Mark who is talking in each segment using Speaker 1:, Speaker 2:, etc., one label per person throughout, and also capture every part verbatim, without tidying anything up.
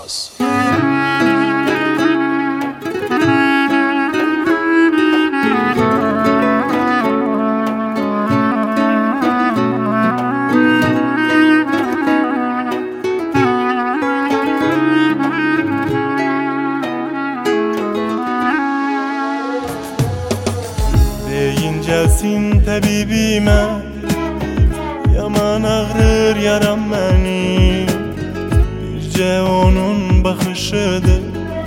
Speaker 1: Saz.
Speaker 2: Gelsin tabibime, yaman ağrır yaram benim. Birce onun bakışıdır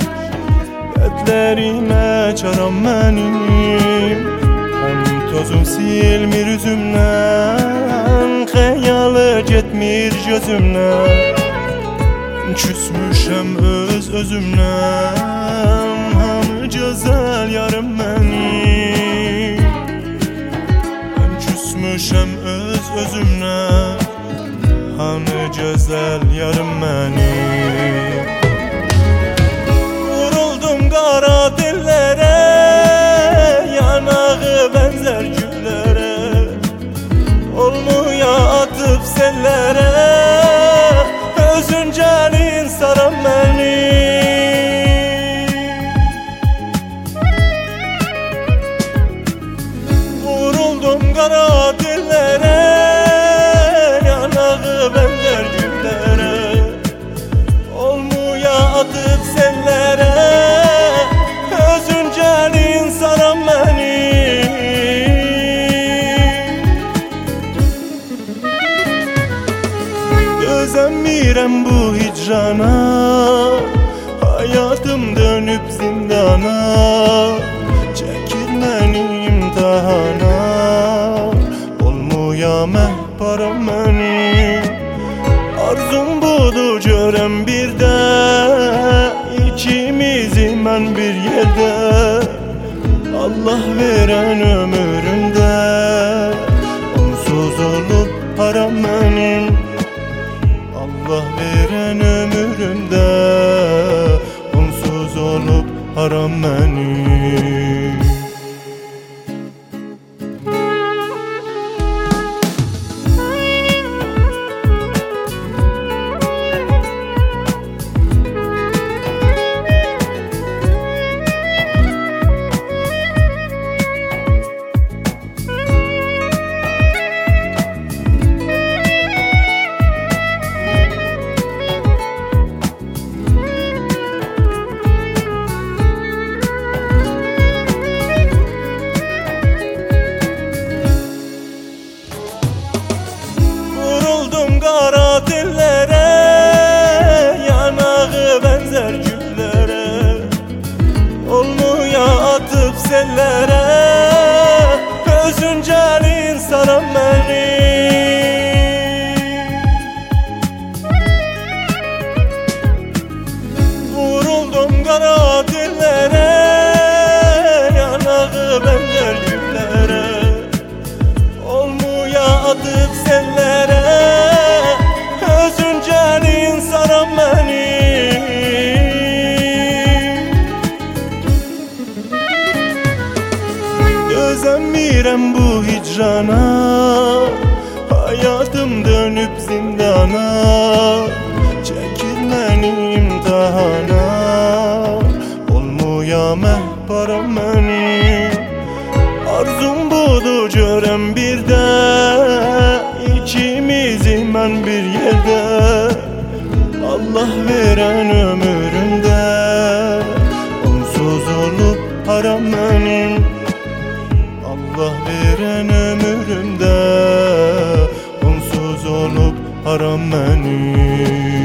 Speaker 2: dertlerime çaram benim. Hem tozum silmir üzümden, hayalı getmir gözümden. Küsmüşem öz özümden, hamı güzel yarım benim. Küsmüşem öz özümden, hamı güzel yarım benim. Vuruldum kara dillere, yanağı benzer güllere. Olmuya atıp sellere, özüncelin saran beni. Vuruldum kara dillere, yanağı benzer güllere. Olmuya atıp sellere, özüncelin saran beni. Özenmirem bu hicrana, hayatım dönüp zindana. Çekilmeni imtihana, olmuya mehparam benim. Arzum budur görem bir de, ikimizi mən bir yerde. Allah veren ömrümde, onsuz olup haram benim. Allah veren ömrümde, onsuz olup haram benim. Kara dillere, yanağı benzer güllere. Olmuya atıp sellere, özüncelin saran beni. Vuruldum kara dillere, yanağı benzer güllere. Olmuya atıp sellere, özüncelin saran beni. Özenmirem bu hicrana, hayatım dönüp zindana. Çekilmeni imtihana, olmuya mehparam benim. Arzum budur görem bir de, ikimizi mən bir yerde. Allah veren ömrümde, onsuz olup haram benim. Allah veren ömrümde, onsuz olup haram benim.